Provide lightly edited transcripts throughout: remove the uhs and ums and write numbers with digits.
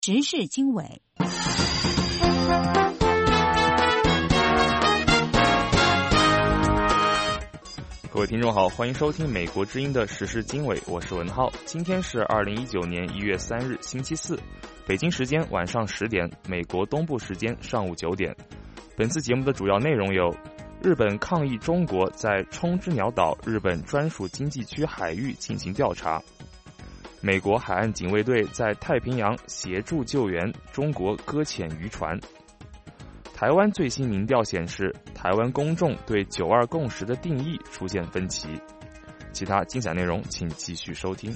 时事经纬。 各位听众好，欢迎收听美国之音的时事经纬，我是文浩。今天是2019年1月3日星期四，北京时间晚上10点，美国东部时间上午9点。本次节目的主要内容有：日本抗议中国在冲之鸟岛日本专属经济区海域进行调查；美国海岸警卫队在太平洋协助救援中国搁浅渔船；台湾最新民调显示，台湾公众对9·2共识的定义出现分歧。其他精彩内容请继续收听。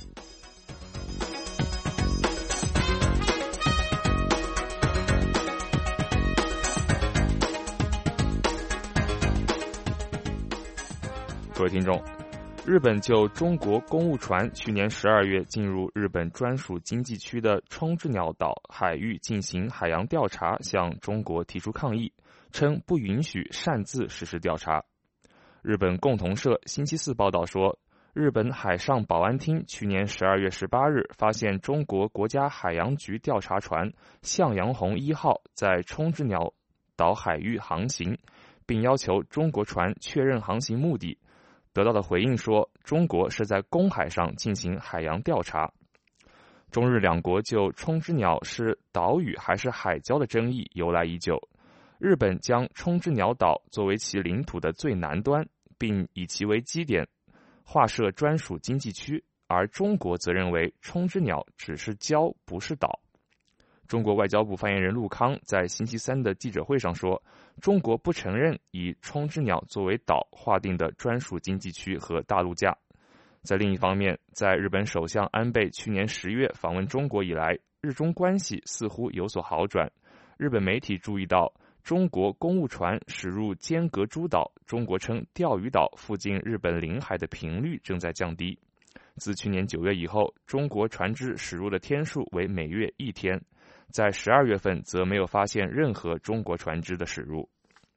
各位听众，日本就中国公务船去年12月进入日本专属经济区的冲之鸟岛海域进行海洋调查，向中国提出抗议，称不允许擅自实施调查。日本共同社星期四报道说，日本海上保安厅去年12月18日发现中国国家海洋局调查船向阳红1号在冲之鸟岛海域航行，并要求中国船确认航行目的。得到的回应说，中国是在公海上进行海洋调查。中日两国就冲之鸟是岛屿还是海礁的争议由来已久。日本将冲之鸟岛作为其领土的最南端，并以其为基点划设专属经济区，而中国则认为冲之鸟只是礁不是岛。中国外交部发言人陆康在星期三的记者会上说，中国不承认以冲之鸟作为岛划定的专属经济区和大陆架。在另一方面，在日本首相安倍去年10月访问中国以来，日中关系似乎有所好转。日本媒体注意到，中国公务船驶入尖阁诸岛，中国称钓鱼岛附近日本领海的频率正在降低。自去年9月以后，中国船只驶入的天数为每月1天。在12月份则没有发现任何中国船只的驶入。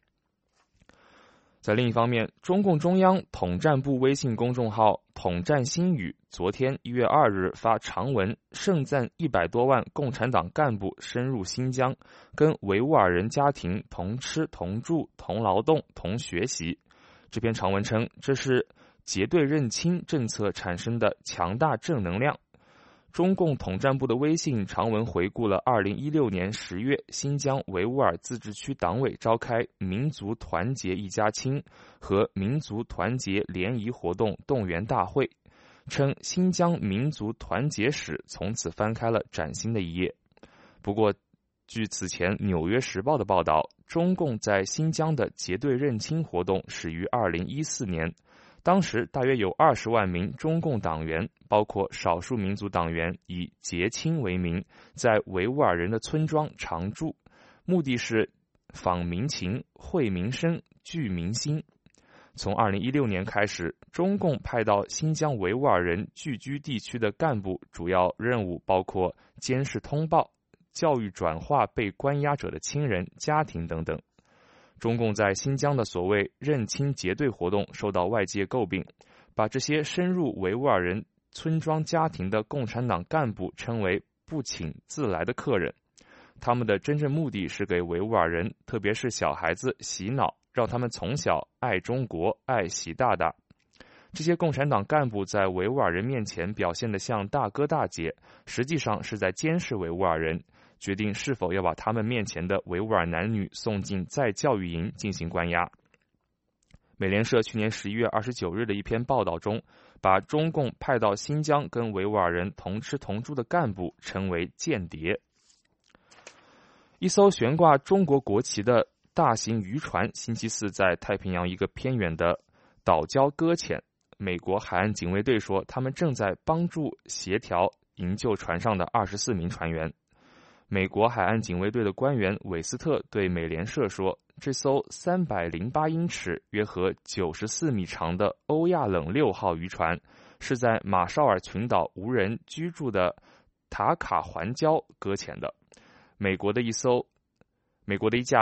在另一方面，中共中央统战部微信公众号统战新语昨天1月2日发长文，盛赞100多万共产党干部深入新疆，跟维吾尔人家庭同吃同住同劳动同学习。这篇长文称，这是结对认亲政策产生的强大正能量。中共统战部的微信长文回顾了2016年10月新疆维吾尔自治区党委召开民族团结一家亲和民族团结联谊活动动员大会，称新疆民族团结史从此翻开了崭新的一页。不过，据此前《纽约时报》的报道，中共在新疆的结对认亲活动始于2014年。当时大约有20万名中共党员，包括少数民族党员，以结亲为名，在维吾尔人的村庄常住，目的是访民情、会民声、聚民心。从2016年开始，中共派到新疆维吾尔人聚居地区的干部主要任务包括监视通报、教育转化被关押者的亲人、家庭等等。中共在新疆的所谓认亲结对活动受到外界诟病，把这些深入维吾尔人村庄家庭的共产党干部称为不请自来的客人。他们的真正目的是给维吾尔人，特别是小孩子洗脑，让他们从小爱中国、爱习大大。这些共产党干部在维吾尔人面前表现得像大哥大姐，实际上是在监视维吾尔人，决定是否要把他们面前的维吾尔男女送进再教育营进行关押。美联社去年11月29日的一篇报道中，把中共派到新疆跟维吾尔人同吃同住的干部称为间谍。一艘悬挂中国国旗的大型渔船星期四在太平洋一个偏远的岛礁搁浅。美国海岸警卫队说，他们正在帮助协调营救船上的24名船员。美国海岸警卫队的官员韦斯特对美联社说，这艘308英尺约合94米长的欧亚冷6号渔船是在马绍尔群岛无人居住的塔卡环礁搁浅的。美国的一架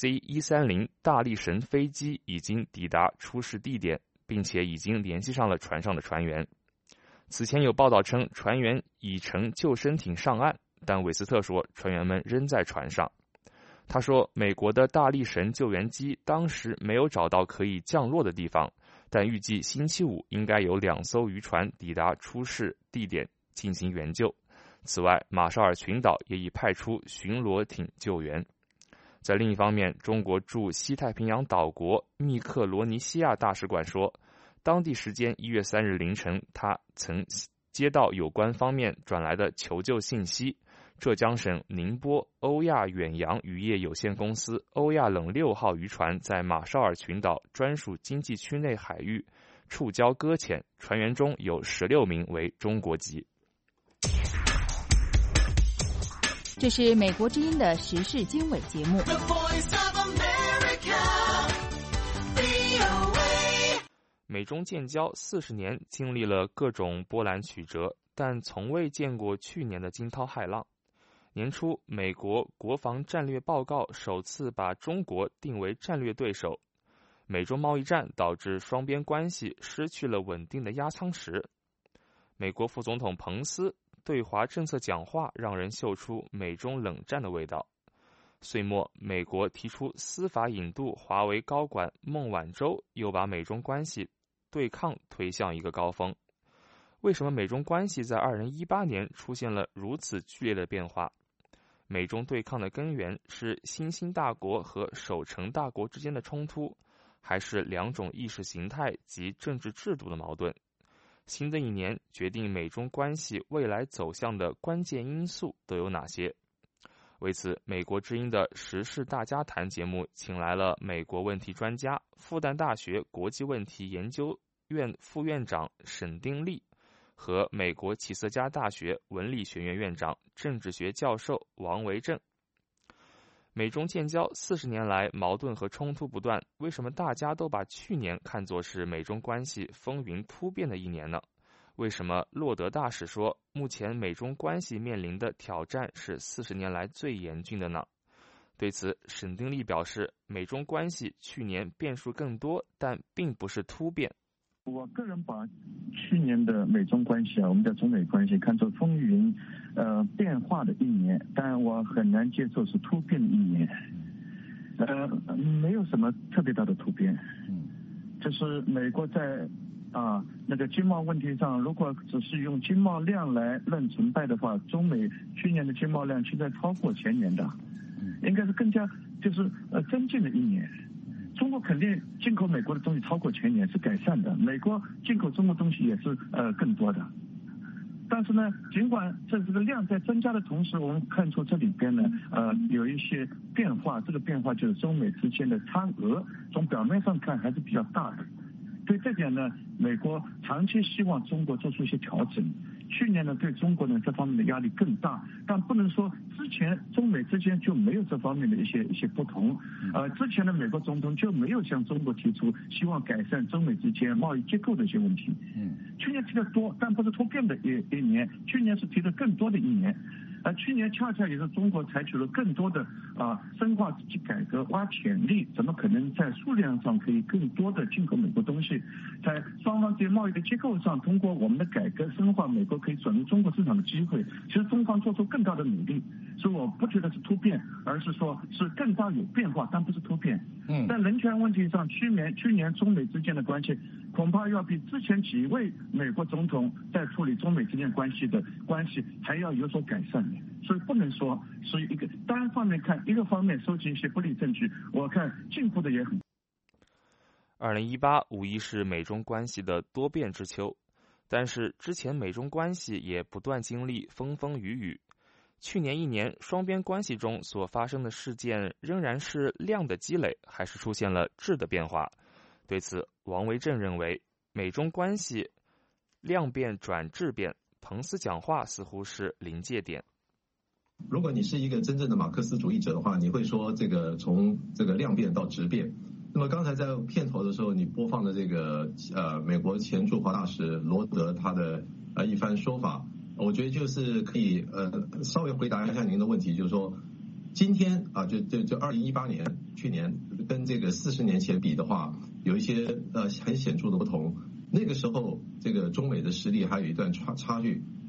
HC-130 大力神飞机已经抵达出事地点，并且已经联系上了船上的船员。此前有报道称，船员已乘救生艇上岸， 但韦斯特说，船员们仍在船上。他说，美国的大力神救援机当时没有找到可以降落的地方，但预计星期五应该有2艘渔船抵达出事地点进行援救。此外，马绍尔群岛也已派出巡逻艇救援。在另一方面，中国驻西太平洋岛国密克罗尼西亚大使馆说，当地时间1月3日凌晨，他曾接到有关方面转来的求救信息，浙江省宁波欧亚远洋渔业有限公司欧亚冷6号渔船在马绍尔群岛专属经济区内海域触礁搁浅，船员中有16名为中国籍。 这是美国之音的时事经纬节目。 美中建交40年，经历了各种波澜曲折，但从未见过去年的惊涛骇浪。年初，美国国防战略报告首次把中国定为战略对手。美中贸易战导致双边关系失去了稳定的压舱石。美国副总统彭斯对华政策讲话让人嗅出美中冷战的味道。岁末，美国提出司法引渡华为高管孟晚舟，又把美中关系对抗推向一个高峰。为什么美中关系在2018年出现了如此剧烈的变化？美中对抗的根源是新兴大国和守成大国之间的冲突，还是两种意识形态及政治制度的矛盾？新的一年决定美中关系未来走向的关键因素都有哪些？为此，美国之音的时事大家谈节目请来了美国问题专家、复旦大学国际问题研究院副院长沈丁利和美国启瑟加大学文理学院院长、政治学教授王维正。美中建交40年来，矛盾和冲突不断，为什么大家都把去年看作是美中关系风云突变的一年呢？为什么洛德大使说，目前美中关系面临的挑战是40年来最严峻的呢？对此，沈丁利表示，美中关系去年变数更多，但并不是突变。 我个人把去年的美中关系我们的中美关系看作风云变化的一年，但我很难接受是突变的一年。没有什么特别大的突变，就是美国在那个经贸问题上，如果只是用经贸量来论成败的话，中美去年的经贸量现在超过前年的，应该是更加就是增进的一年。中国肯定进口美国的东西超过前年，是改善的，美国进口中国东西也是更多的。但是呢，尽管这个量在增加的同时，我们看出这里边呢有一些变化，这个变化就是中美之间的差额从表面上看还是比较大的。对这点呢，美国长期希望中国做出一些调整。去年呢，对中国呢这方面的压力更大，但不能说之前中美之间就没有这方面的一些不同。之前的美国总统就没有向中国提出希望改善中美之间贸易结构的一些问题。去年提的多，但不是突变的一年，去年是提的更多的一年。去年恰恰也是中国采取了更多的深化自己改革、挖潜力，怎么可能在数量上可以更多的进口美国东西？在双方对贸易的结构上，通过我们的改革深化，美国可以转入中国市场的机会。其实中方做出更大的努力，所以我不觉得是突变，而是说是更大有变化，但不是突变。在人权问题上，去年中美之间的关系恐怕要比之前几位美国总统在处理中美之间关系还要有所改善。所以不能说是一个单方面看，一个方面收集一些不利证据，我看进步的也很。 2018无疑是美中关系的多变之秋，但是之前美中关系也不断经历风风雨雨。去年一年，双边关系中所发生的事件仍然是量的积累，还是出现了质的变化？对此，王维正认为，美中关系量变转质变，彭斯讲话似乎是临界点。 如果你是一个真正的马克思主义者的话，你会说这个从这个量变到质变。那么刚才在片头的时候，你播放的这个美国前驻华大使罗德他的一番说法，我觉得就是可以稍微回答一下您的问题，就是说今天就2018年去年跟这个40年前比的话，有一些很显著的不同。那个时候这个中美的实力还有一段差距。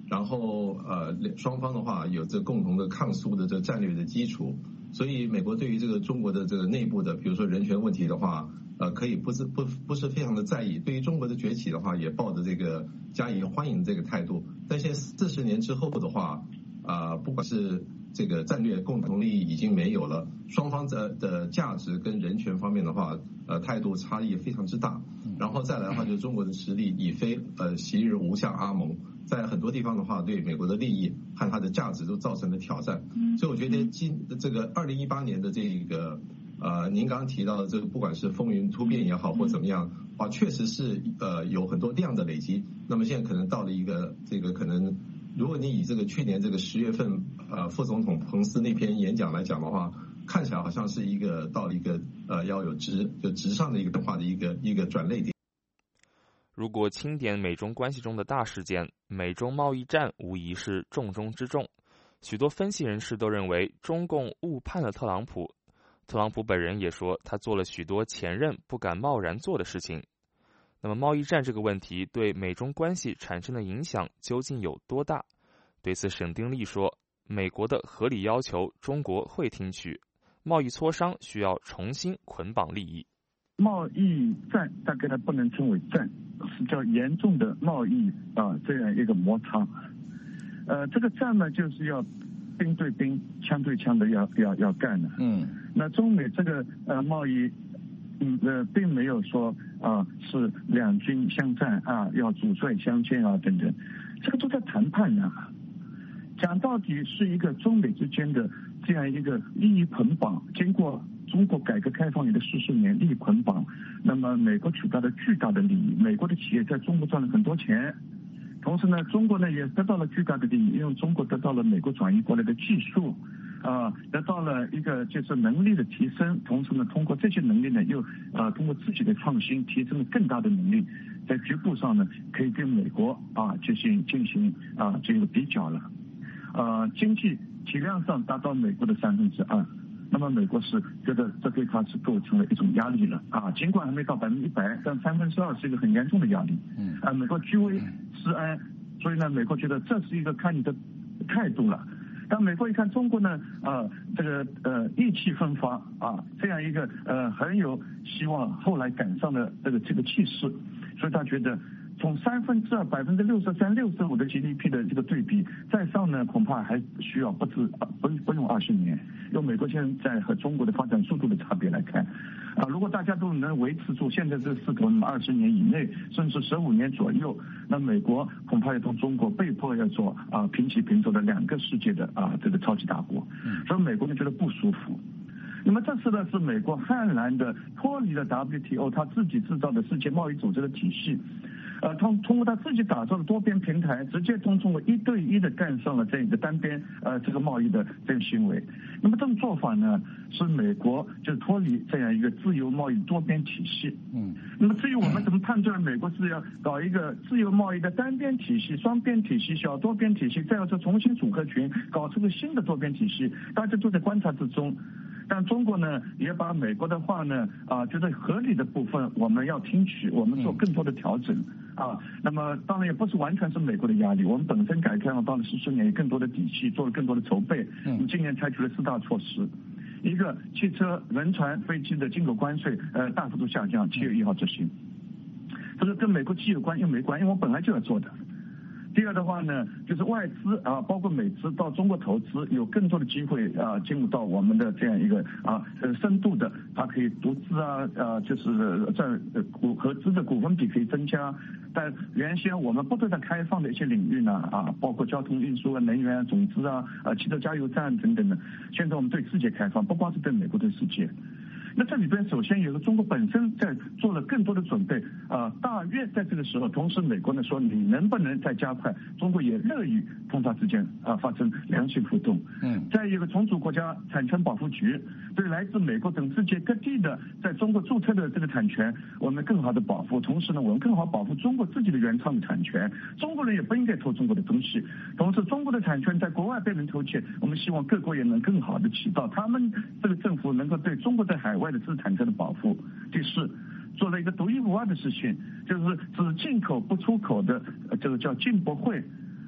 然后双方的话有着共同的抗苏的这战略的基础，所以美国对于这个中国的这个内部的比如说人权问题的话，可以不是非常的在意，对于中国的崛起的话也抱着这个加以欢迎这个态度。但现在40年之后的话，不管是这个战略共同利益已经没有了，双方的价值跟人权方面的话，态度差异非常之大。然后再来的话，就是中国的实力已非昔日无下阿蒙，在很多地方的话，对美国的利益和它的价值都造成了挑战。所以我觉得这个2018年的这个您刚刚提到的这个，不管是风云突变也好，或怎么样，确实是有很多量的累积。那么现在可能到了一个这个可能，如果你以这个去年这个10月份副总统彭斯那篇演讲来讲的话，看起来好像是到了一个要有直上的一个变化的一个转捩点。 如果清点美中关系中的大事件，美中贸易战无疑是重中之重。许多分析人士都认为中共误判了特朗普。特朗普本人也说，他做了许多前任不敢贸然做的事情。那么贸易战这个问题对美中关系产生的影响究竟有多大？对此，沈丁利说，美国的合理要求中国会听取，贸易磋商需要重新捆绑利益。 贸易战大概它不能称为战，是叫严重的贸易这样一个摩擦。这个战呢，就是要兵对兵、枪对枪的要干的。那中美这个贸易，并没有说是两军相战要主帅相见等等，这个都在谈判呢。讲到底是一个中美之间的这样一个利益捆绑，经过中国改革开放以来40年利益捆绑，那么美国取得了巨大的利益，美国的企业在中国赚了很多钱。同时呢，中国呢也得到了巨大的利益，因为中国得到了美国转移过来的技术，得到了一个就是能力的提升。同时呢，通过这些能力呢，又通过自己的创新，提升了更大的能力，在局部上呢，可以跟美国进行这个比较了。经济体量上达到美国的2/3。那么美国是觉得这对它是构成了一种压力了尽管还没到100%，但2/3是一个很严重的压力。美国居危思安，所以呢，美国觉得这是一个看你的态度了。但美国一看中国呢，这个意气风发这样一个很有希望后来赶上的这个气势，所以他觉得从2/3 63%、65%的 GDP 的这个对比，再上呢，恐怕还需要不用20年。用美国现在和中国的发展速度的差别来看，如果大家都能维持住现在这个势头，那么20年以内，甚至15年左右，那美国恐怕要同中国被迫要做平起平坐的2个世界的这个超级大国。所以美国人觉得不舒服。那么这次呢，是美国悍然的脱离了 WTO 他自己制造的世界贸易组织的体系，通过他自己打造的多边平台，直接同中国1对1的干上了这个单边这个贸易的这个行为。那么这种做法呢，是美国就是脱离这样一个自由贸易多边体系。那么至于我们怎么判断美国是要搞一个自由贸易的单边体系、双边体系、小多边体系，再要重新组合群，搞出个新的多边体系，大家都在观察之中。但中国呢，也把美国的话呢，就是合理的部分我们要听取，我们做更多的调整那么当然也不是完全是美国的压力，我们本身改革开放到了40年，有更多的底气，做了更多的筹备。今年采取了4大措施，一个汽车、轮船、飞机的进口关税大幅度下降，7月1号执行。这个跟美国既有关又没关，因为我本来就要做的。第二的话呢，就是外资包括美资到中国投资，有更多的机会进入到我们的这样一个深度的，它可以独资就是在合资的股份比可以增加。但原先我们不对它开放的一些领域呢包括交通运输能源、种子汽车加油站等等的，现在我们对世界开放，不光是对美国，对世界。那这里边首先有个中国本身在做了更多的准备大约在这个时候，同时美国呢说你能不能再加快，中国也乐于同它之间发生良性互动。再一个重组国家产权保护局，对来自美国等世界各地的在中国注册的这个产权，我们更好的保护，同时呢我们更好保护中国自己的原创的产权，中国人也不应该偷中国的东西，同时中国的产权在国外被人偷窃，我们希望各国也能更好的起到他们这个政府能够对中国在海外的知识产权的保护。第4，做了一个独一无二的事情，就是只进口不出口的这个叫进博会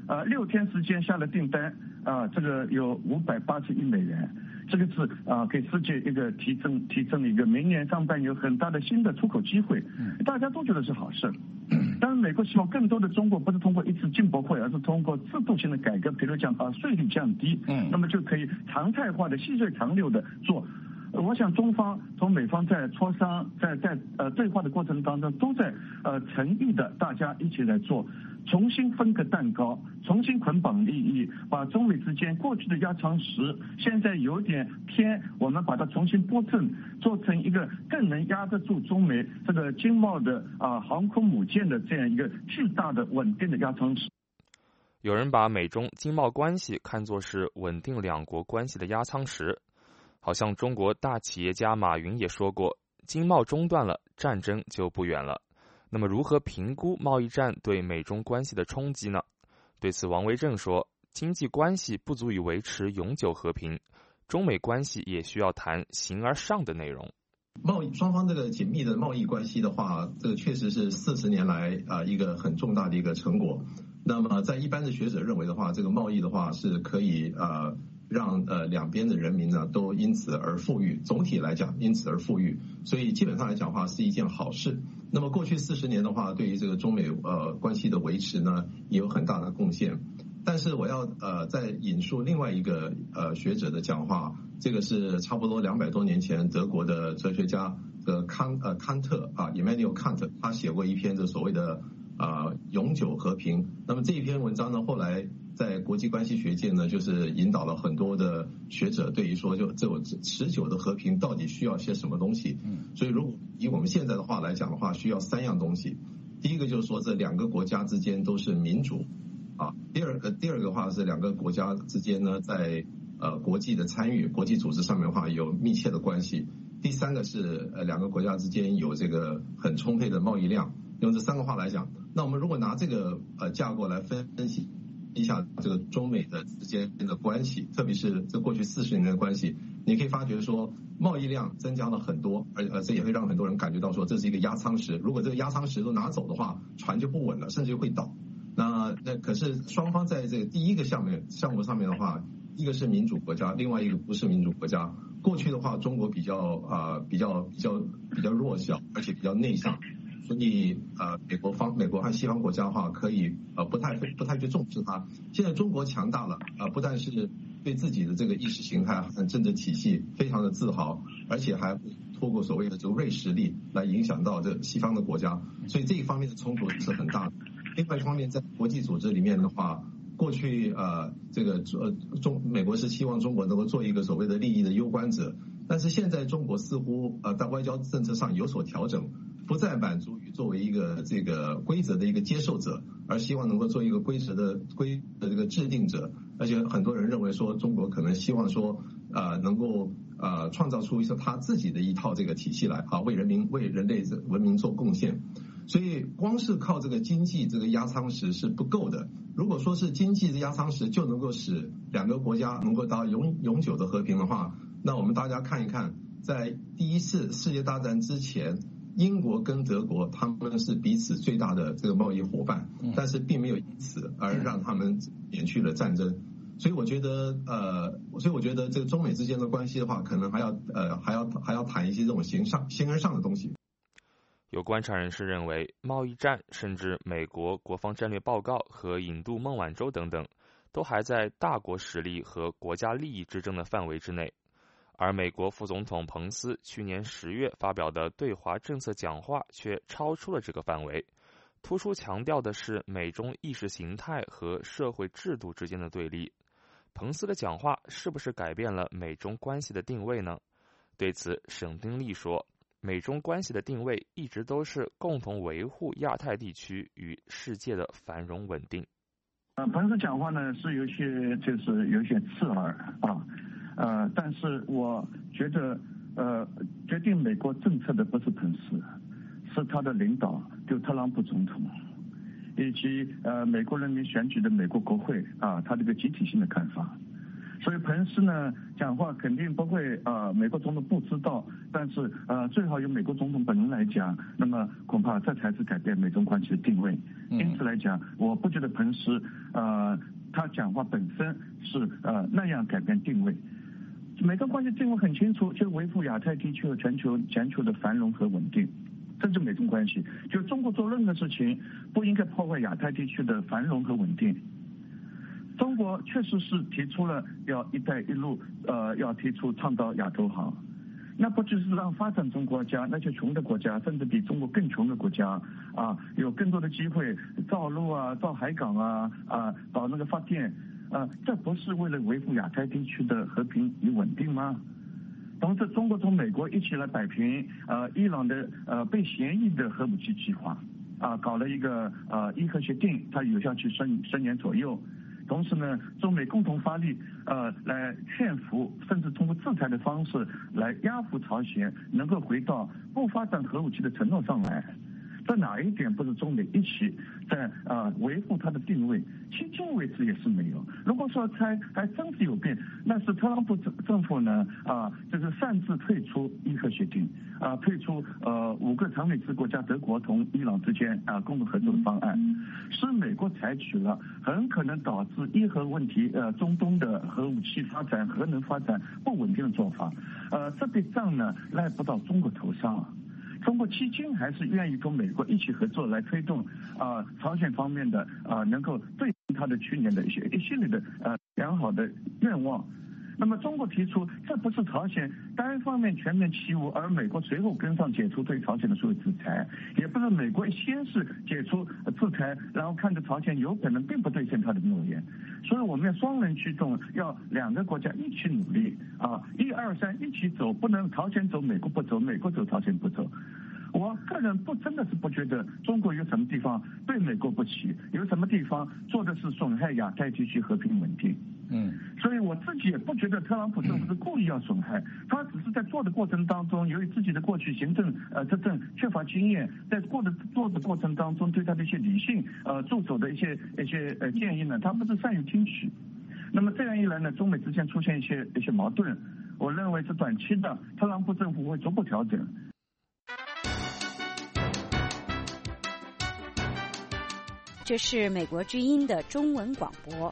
6天时间下了订单，这个有580亿美元，这个是给世界一个提振了一个明年上半年有很大的新的出口机会，大家都觉得是好事。当然，美国希望更多的中国不是通过一次进博会，而是通过制度性的改革，比如讲把税率降低，那么就可以常态化的细水长流的做。我想中方同美方在磋商，在对话的过程当中，都在诚意的大家一起来做，重新分个蛋糕，重新捆绑利益，把中美之间过去的压舱石，现在有点偏，我们把它重新拨正，做成一个更能压得住中美这个经贸的航空母舰的这样一个巨大的稳定的压舱石。 有人把美中经贸关系看作是稳定两国关系的压舱石。好像中国大企业家马云也说过，经贸中断了，战争就不远了。那么如何评估贸易战对美中关系的冲击呢？对此，王维正说，经济关系不足以维持永久和平，中美关系也需要谈形而上的内容。 贸易双方这个紧密的贸易关系的话，这个确实是40年来一个很重大的一个成果。那么在一般的学者认为的话，这个贸易的话是可以让两边的人民呢都因此而富裕，总体来讲因此而富裕，所以基本上来讲的话是一件好事。那么过去40年的话，对于这个中美关系的维持呢也有很大的贡献。但是我要再引述另外一个学者的讲话，这个是差不多200多年前德国的哲学家康特Immanuel Kant， 他写过一篇这所谓的永久和平。那么这一篇文章呢，后来在国际关系学界呢，就是引导了很多的学者对于说，就这种持久的和平到底需要些什么东西。所以如果以我们现在的话来讲的话，需要3样东西。第一个就是说，这2个国家之间都是民主第二个话是2个国家之间呢，在国际的参与、国际组织上面的话有密切的关系。第3个是2个国家之间有这个很充沛的贸易量。用这3个话来讲，那我们如果拿这个架构来分析一下这个中美的之间的关系，特别是这过去40年的关系，你可以发觉说贸易量增加了很多，而这也会让很多人感觉到说这是一个压舱石。如果这个压舱石都拿走的话，船就不稳了，甚至会倒。那可是双方在这个第一个项目上面的话，一个是民主国家，另外一个不是民主国家。过去的话，中国比较弱小，而且比较内向。所以美国和西方国家的话，可以不太去重视它。现在中国强大了，不但是对自己的这个意识形态和政治体系非常的自豪，而且还透过所谓的这个锐实力来影响到这西方的国家，所以这一方面的冲突是很大的。另外一方面，在国际组织里面的话，过去这个美国是希望中国能够做一个所谓的利益的攸关者，但是现在中国似乎在外交政策上有所调整。不再满足于作为一个这个规则的一个接受者，而希望能够做一个规则的这个制定者。而且很多人认为说，中国可能希望说能够创造出他自己的一套这个体系来为人类文明做贡献。所以光是靠这个经济这个压舱石是不够的。如果说是经济的压舱石就能够使2个国家能够达到永久的和平的话，那我们大家看一看，在第1次世界大战之前，英国跟德国他们是彼此最大的这个贸易伙伴，但是并没有因此而让他们免去了战争。所以我觉得这个中美之间的关系的话，可能还要谈一些这种形而上的东西。 有观察人士认为，贸易战甚至美国国防战略报告和引渡孟晚舟等等，都还在大国实力和国家利益之争的范围之内。而美国副总统彭斯去年10月发表的对华政策讲话却超出了这个范围，突出强调的是美中意识形态和社会制度之间的对立。彭斯的讲话是不是改变了美中关系的定位呢？对此，沈丁利说，美中关系的定位一直都是共同维护亚太地区与世界的繁荣稳定。 彭斯讲话呢是有些刺耳但是我觉得决定美国政策的不是彭斯，是他的领导，就特朗普总统，以及美国人民选举的美国国会他这个集体性的看法。 所以彭斯呢讲话肯定不会美国总统不知道，但是最好由美国总统本人来讲，那么恐怕这才是改变美中关系的定位。因此来讲，我不觉得彭斯他讲话本身是那样改变定位。美中关系定位很清楚，就是维护亚太地区和全球的繁荣和稳定。这就美中关系，就中国做任何事情不应该破坏亚太地区的繁荣和稳定。中国确实是提出了要一带一路，要提出倡导亚投行，那不就是让发展中国家那些穷的国家，甚至比中国更穷的国家有更多的机会造路造海港搞那个发电这不是为了维护亚太地区的和平与稳定吗？同时，中国从美国一起来摆平伊朗的被嫌疑的核武器计划搞了一个伊核协定，它有效期10年左右。同时呢，中美共同发力来劝服，甚至通过制裁的方式来压服朝鲜，能够回到不发展核武器的承诺上来。这哪一点不是中美一起在维护它的定位？迄今为止也是没有。如果说还真是有变，那是特朗普政府呢就是擅自退出伊核协定退出5个常美制国家德国同伊朗之间共同合作的方案，是美国采取了很可能导致伊核问题中东的核武器发展、核能发展不稳定的做法。这笔账呢赖不到中国头上。中国迄今还是愿意同美国一起合作来推动朝鲜方面的能够对他的去年的一系列的良好的愿望。那么中国提出，这不是朝鲜单方面全面欺侮，而美国随后跟上解除对朝鲜的所有制裁，也不是美国先是解除制裁，然后看着朝鲜有可能并不兑现他的诺言。所以我们要双人驱动，要2个国家一起努力1、2、3一起走，不能朝鲜走美国不走，美国走朝鲜不走。我个人真的是不觉得中国有什么地方对美国不起，有什么地方做的是损害亚太地区和平稳定。所以我自己也不觉得特朗普政府是故意要损害，他只是在做的过程当中，由于自己的过去行政执政缺乏经验，在做的过程当中，对他的一些理性助手的一些建议呢，他不是善于听取。那么这样一来呢，中美之间出现一些矛盾，我认为是短期的，特朗普政府会逐步调整。 这是美国之音的中文广播。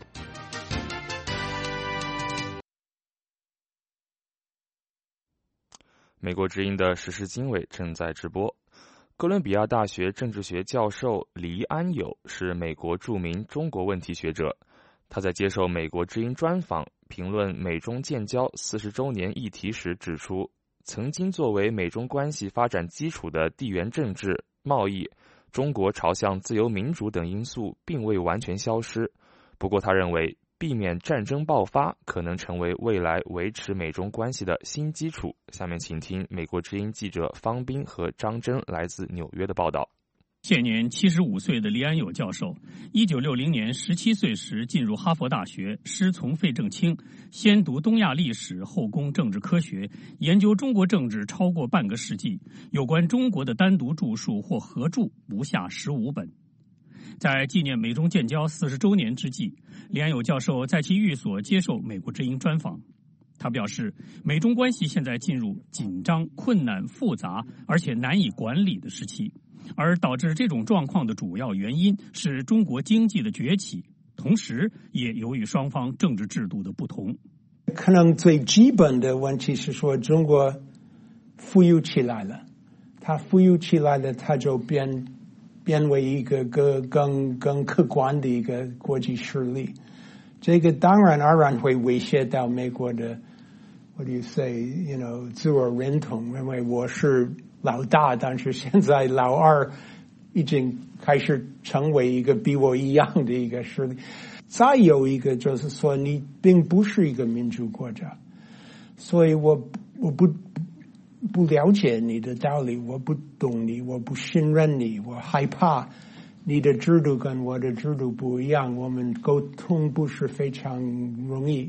美国之音的时事经纬正在直播。哥伦比亚大学政治学教授黎安友是美国著名中国问题学者，他在接受美国之音专访评论美中建交40周年议题时指出，曾经作为美中关系发展基础的地缘政治、贸易，中国朝向自由民主等因素并未完全消失。不过他认为避免战争爆发可能成为未来维持美中关系的新基础。下面请听美国之音记者方斌和张真来自纽约的报道。 现年75岁的黎安友教授，1960年17岁时进入哈佛大学，师从费正清，先读东亚历史，后攻政治科学，研究中国政治超过半个世纪，有关中国的单独著述或合著不下15本。在纪念美中建交40周年之际，黎安友教授在其寓所接受美国之音专访。他表示，美中关系现在进入紧张、困难、复杂，而且难以管理的时期，而导致这种状况的主要原因是中国经济的崛起，同时也由于双方政治制度的不同。 可能最基本的问题是说，中国富裕起来了，它富裕起来了，它就变为一个更客观的一个国际势力。这个当然而然会威胁到美国的 what do you say, 自我认同，认为我是老大，但是现在老二已经开始成为一个比我一样的一个势力。再有一个就是说，你并不是一个民主国家，所以我不了解你的道理，我不懂你，我不信任你，我害怕你的制度跟我的制度不一样，我们沟通不是非常容易。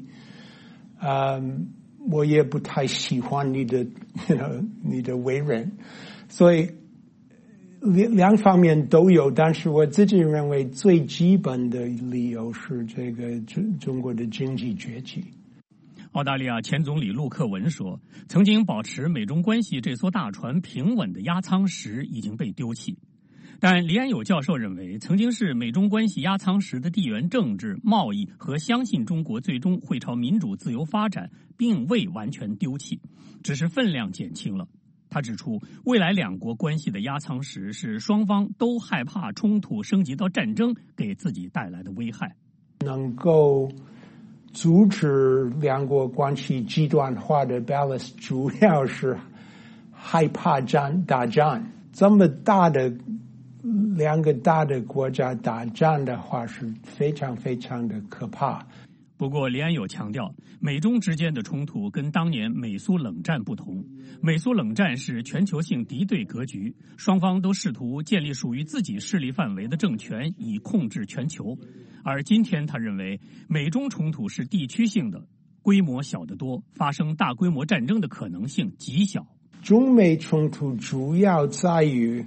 我也不太喜欢你的为人，所以两方面都有，但是我自己认为最基本的理由是这个中国的经济崛起。 澳大利亚前总理陆克文说，曾经保持美中关系这艘大船平稳的压舱石已经被丢弃。但黎安友教授认为，曾经是美中关系压舱石的地缘政治、贸易和相信中国最终会朝民主自由发展，并未完全丢弃，只是分量减轻了。他指出，未来两国关系的压舱石是双方都害怕冲突升级到战争给自己带来的危害。 能够阻止两国关系极端化的 balance 主要是害怕打仗。这么大的两个大的国家打仗的话是非常非常的可怕。 不过黎安友强调，美中之间的冲突跟当年美苏冷战不同。美苏冷战是全球性敌对格局，双方都试图建立属于自己势力范围的政权以控制全球。而今天他认为，美中冲突是地区性的，规模小得多，发生大规模战争的可能性极小。 中美冲突主要在于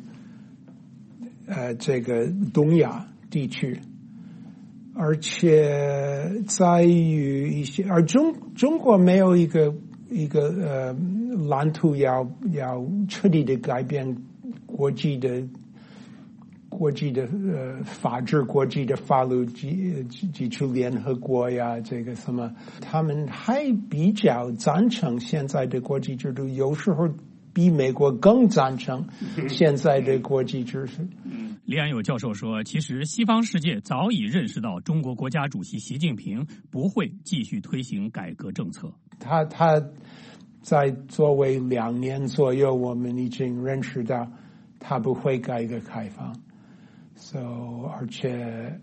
这个东亚地区，而且在于一些，而中国没有一个蓝图要彻底的改变国际的法治、国际的法律基础联合国呀，这个什么，他们还比较赞成现在的国际制度，有时候比美国更赞成现在的国际制度。 黎安友教授说，其实西方世界早已认识到中国国家主席习近平不会继续推行改革政策。 他在作为2年左右，我们已经认识到他不会改革开放。而且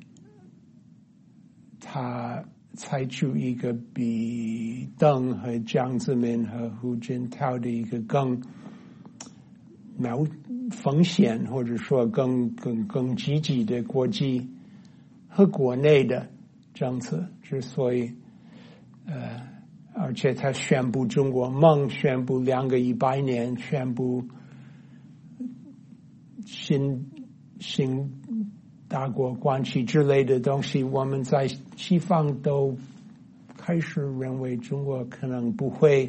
他采取一个比邓和江泽民和胡锦涛的一个更风险或者说更积极的国际和国内的政策。之所以而且他宣布中国梦，宣布2个100年，宣布新大国关系之类的东西，我们在西方都开始认为中国可能不会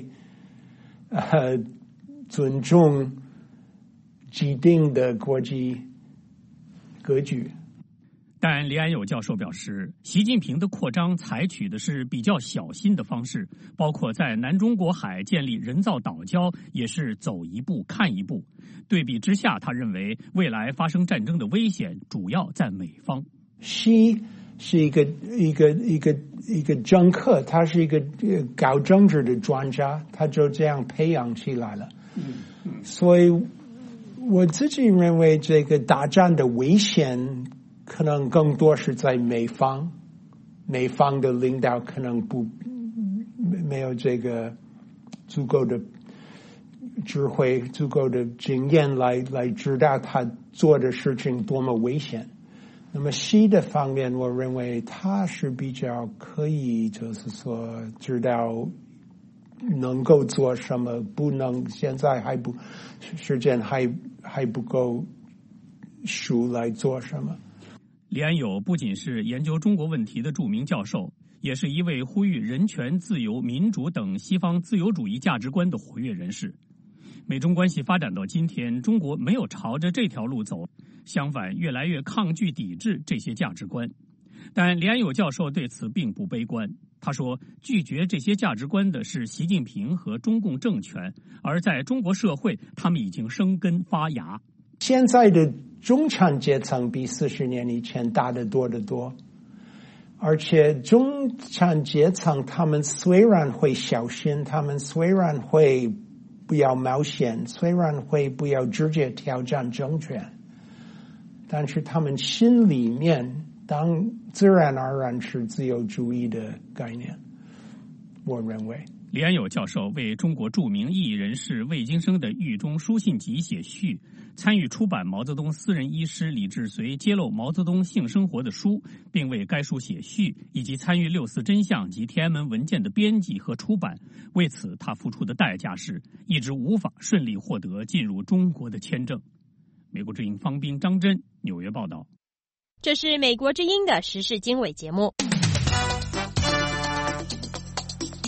尊重既定的国际格局。 但黎安友教授表示，习近平的扩张采取的是比较小心的方式，包括在南中国海建立人造岛礁，也是走一步看一步。对比之下，他认为未来发生战争的危险主要在美方。 习是一个政客，他是一个搞政治的专家，他就这样培养起来了。所以我自己认为这个打仗的危险可能更多是在美方的领导可能没有这个足够的智慧、足够的经验来知道他做的事情多么危险。那么习的方面，我认为他是比较可以，就是说知道能够做什么，不能现在时间还不够熟来做什么。 黎安友不仅是研究中国问题的著名教授，也是一位呼吁人权、自由、民主等西方自由主义价值观的活跃人士。美中关系发展到今天，中国没有朝着这条路走，相反，越来越抗拒抵制这些价值观。但黎安友教授对此并不悲观。他说，拒绝这些价值观的是习近平和中共政权，而在中国社会，他们已经生根发芽。 现在的中产阶层比40年以前大得多得多，而且中产阶层他们虽然会小心，他们虽然会不要冒险，虽然会不要直接挑战政权，但是他们心里面自然而然是自由主义的概念。我认为黎安友教授为中国著名异议人士魏京生的狱中书信集写序，参与出版毛泽东私人医师李志绥揭露毛泽东性生活的书，并为该书写序，以及参与6四真相及天安门文件的编辑和出版。为此，他付出的代价是一直无法顺利获得进入中国的签证。美国之音方斌、张真纽约报道。 这是美国之音的时事经纬节目。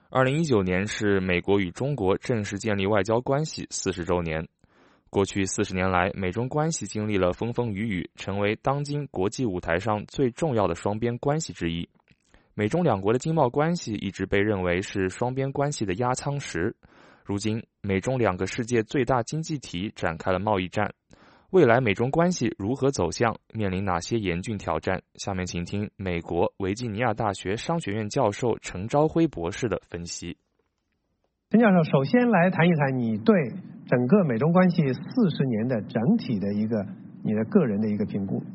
2019年是美国与中国正式建立外交关系40周年。过去40年来，美中关系经历了风风雨雨，成为当今国际舞台上最重要的双边关系之一。美中两国的经贸关系一直被认为是双边关系的压舱石。如今，美中两个世界最大经济体展开了贸易战。未来美中关系如何走向，面临哪些严峻挑战？下面请听美国维吉尼亚大学商学院教授陈朝辉博士的分析。 陈教授，首先来谈一谈你对整个美中关系40年的整体的你的个人的一个评估。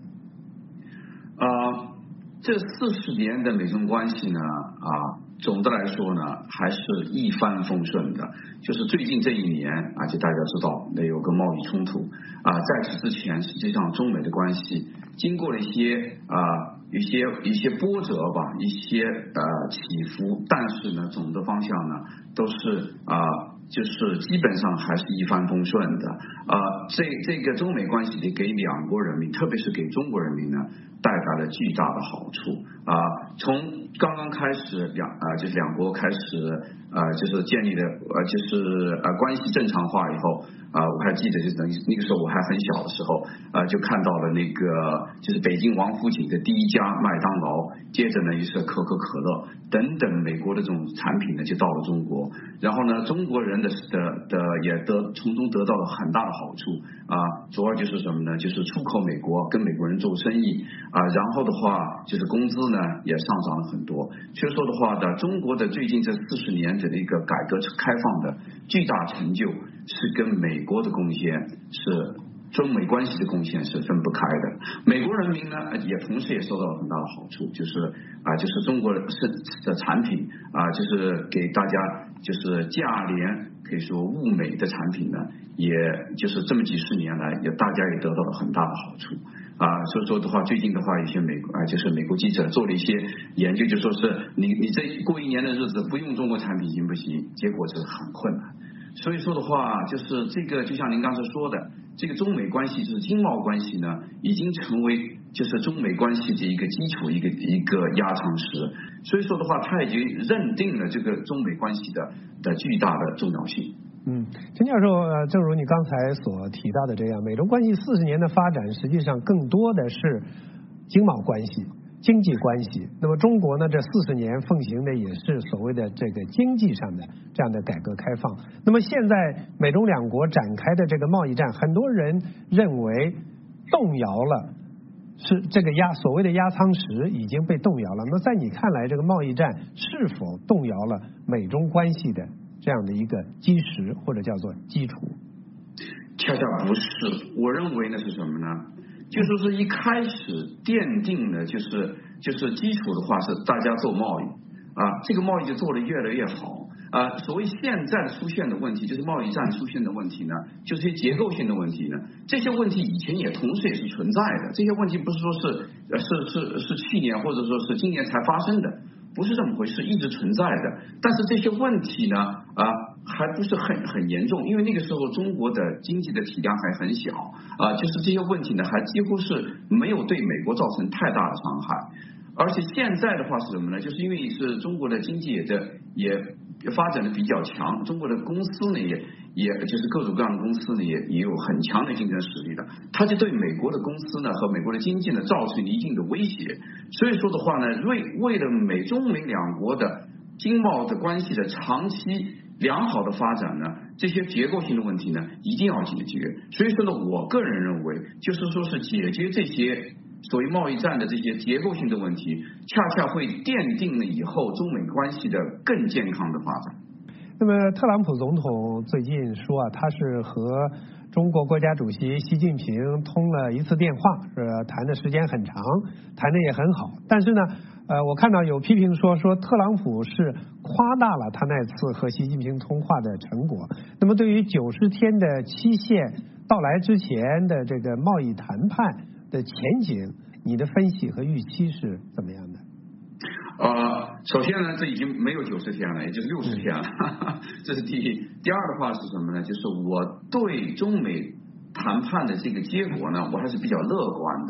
这40年的美中关系呢，总的来说呢，还是一帆风顺的。就是最近这一年，就大家知道有个贸易冲突在此之前，实际上中美的关系经过了一些波折吧，一些起伏，但是呢，总的方向呢都是就是基本上还是一帆风顺的。这个中美关系给两国人民，特别是给中国人民呢，带来了巨大的好处。从刚刚开始就是两国开始就是建立的关系正常化以后，我还记得就是那个时候我还很小的时候，就看到了那个就是北京王府井的第一家麦当劳，接着呢就是可口可乐等等美国的这种产品呢就到了中国，然后呢中国人也从中得到了很大的好处。主要就是什么呢？就是出口美国，跟美国人做生意然后的话就是工资呢也上涨了很多。所以说的话呢，中国的最近这40年的一个改革开放的巨大成就，是跟美国的贡献是中美关系的贡献是分不开的。美国人民呢也同时也受到了很大的好处，就是中国的产品就是给大家就是价廉可以说物美的产品呢，也就是这么几十年来大家也得到了很大的好处。所以说的话，最近的话一些就是美国记者做了一些研究，就说是你这过一年的日子不用中国产品行不行？结果是很困难。所以说的话，就是这个就像您刚才说的，这个中美关系就是经贸关系呢，已经成为就是中美关系的一个基础，一个压舱石。所以说的话，他已经认定了这个中美关系的巨大的重要性。 陈教授，正如你刚才所提到的这样，美中关系40年的发展，实际上更多的是经贸关系、经济关系。那么中国呢，这40年奉行的也是所谓的这个经济上的这样的改革开放。那么现在美中两国展开的这个贸易战，很多人认为动摇了，是这个所谓的压舱石已经被动摇了。那么在你看来，这个贸易战是否动摇了美中关系的这样的一个基石，或者叫做基础？ 恰恰不是，我认为呢是什么呢？就是说一开始奠定了就是基础的话是大家做贸易这个贸易就做得越来越好所谓现在出现的问题，就是贸易战出现的问题呢，就是一些结构性的问题呢。这些问题以前也同时也是存在的，这些问题不是说是去年或者说是今年才发生的，不是这么回事，一直存在的。但是这些问题呢还不是很严重，因为那个时候中国的经济的体量还很小就是这些问题呢还几乎是没有对美国造成太大的伤害。而且现在的话是什么呢？就是因为是中国的经济也发展的比较强，中国的公司呢也就是各种各样的公司呢也有很强的竞争实力的，它就对美国的公司呢和美国的经济呢造成一定的威胁。所以说的话呢，为了中美两国的经贸的关系的长期良好的发展呢，这些结构性的问题呢一定要解决。所以说呢，我个人认为就是说是解决这些所谓贸易战的这些结构性的问题，恰恰会奠定了以后中美关系的更健康的发展。 那么特朗普总统最近说他是和中国国家主席习近平通了一次电话，谈的时间很长，谈的也很好。但是呢我看到有批评说特朗普是夸大了他那次和习近平通话的成果。那么对于90天的期限到来之前的这个贸易谈判的前景，你的分析和预期是怎么样的？ 首先呢，这已经没有90天了，也就是60天了，这是第一。第二的话是什么呢？就是我对中美谈判的这个结果呢，我还是比较乐观的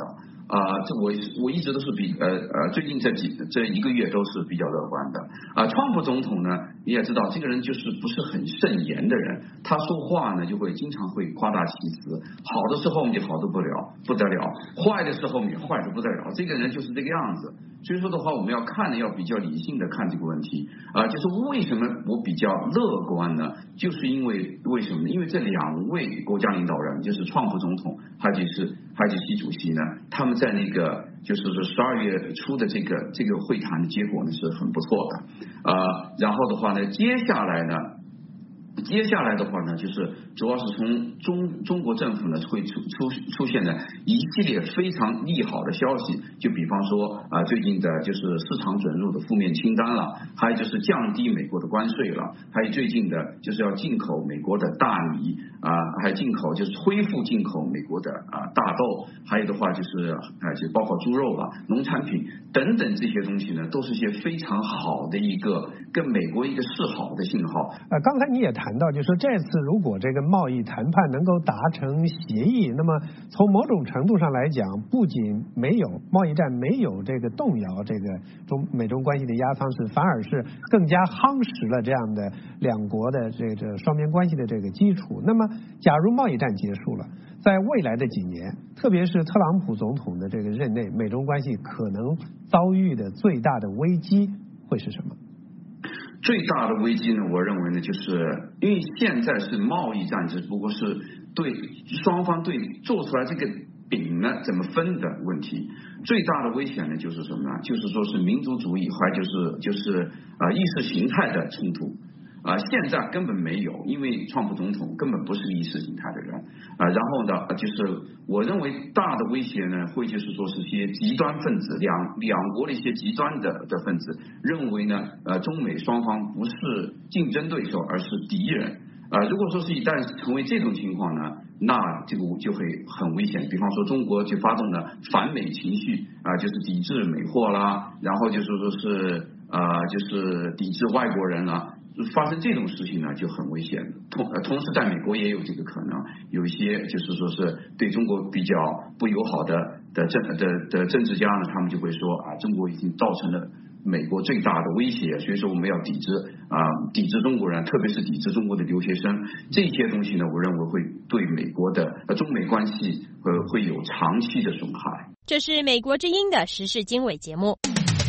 这我一直都是最近这一个月都是比较乐观的。川普总统呢，你也知道，这个人就是不是很慎言的人，他说话呢就会经常会夸大其词，好的时候我们就好得不得了，坏的时候我们也坏得不得了，这个人就是这个样子。所以说的话，我们要比较理性的看这个问题就是为什么我比较乐观呢？就是因为什么呢？因为这2位国家领导人，就是川普总统还有习主席呢，他们在那个就是说12月初的这个会谈的结果呢是很不错的然后的话呢，接下来的话呢，就是主要是从中国政府呢会出现的一系列非常利好的消息，就比方说最近的就是市场准入的负面清单了，还有就是降低美国的关税了，还有最近的就是要进口美国的大米还有就是恢复进口美国的大豆，还有的话就是就包括猪肉了、农产品等等这些东西呢，都是一些非常好的一个跟美国一个示好的信号。 刚才你也谈到，就是这次如果这个贸易谈判能够达成协议，那么从某种程度上来讲，不仅没有贸易战没有这个动摇这个美中关系的压舱石，反而是更加夯实了这样的两国的这个双边关系的这个基础。那么假如贸易战结束了，在未来的几年，特别是特朗普总统的这个任内，美中关系可能遭遇的最大的危机会是什么？ 最大的危机呢，我认为呢，就是因为现在是贸易战，只不过是对双方对做出来这个饼呢怎么分的问题。最大的危险呢，就是什么呢？就是说是民族主义，还就是意识形态的冲突。现在根本没有，因为川普总统根本不是个意识形态的人然后呢，就是我认为大的威胁呢，会就是说是些极端分子，两国的一些极端的分子认为呢，中美双方不是竞争对手，而是敌人。如果说是一旦成为这种情况呢，那这个就会很危险。比方说中国就发动了反美情绪就是抵制美货啦，然后就是说是就是抵制外国人啦。发生这种事情呢就很危险。同时在美国也有这个可能，有一些就是说是对中国比较不友好的政治家呢，他们就会说中国已经造成了美国最大的威胁，所以说我们要抵制中国人，特别是抵制中国的留学生。这些东西呢，我认为会对美国的中美关系会有长期的损害。 这是美国之音的时事经纬节目。